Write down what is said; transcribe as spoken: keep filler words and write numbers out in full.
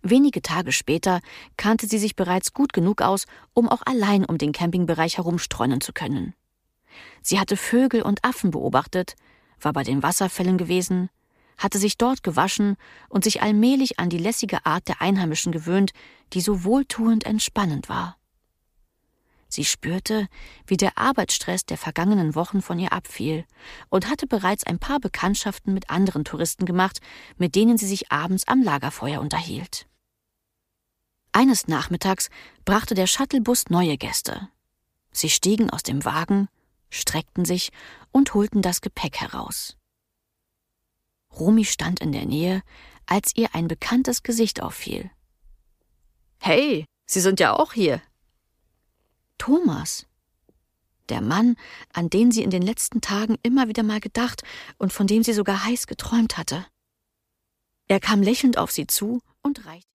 Wenige Tage später kannte sie sich bereits gut genug aus, um auch allein um den Campingbereich herumstreunen zu können. Sie hatte Vögel und Affen beobachtet, war bei den Wasserfällen gewesen, hatte sich dort gewaschen und sich allmählich an die lässige Art der Einheimischen gewöhnt, die so wohltuend entspannend war. Sie spürte, wie der Arbeitsstress der vergangenen Wochen von ihr abfiel und hatte bereits ein paar Bekanntschaften mit anderen Touristen gemacht, mit denen sie sich abends am Lagerfeuer unterhielt. Eines Nachmittags brachte der Shuttlebus neue Gäste. Sie stiegen aus dem Wagen, streckten sich und holten das Gepäck heraus. Romy stand in der Nähe, als ihr ein bekanntes Gesicht auffiel. »Hey, Sie sind ja auch hier!« Thomas, der Mann, an den sie in den letzten Tagen immer wieder mal gedacht und von dem sie sogar heiß geträumt hatte. Er kam lächelnd auf sie zu und reichte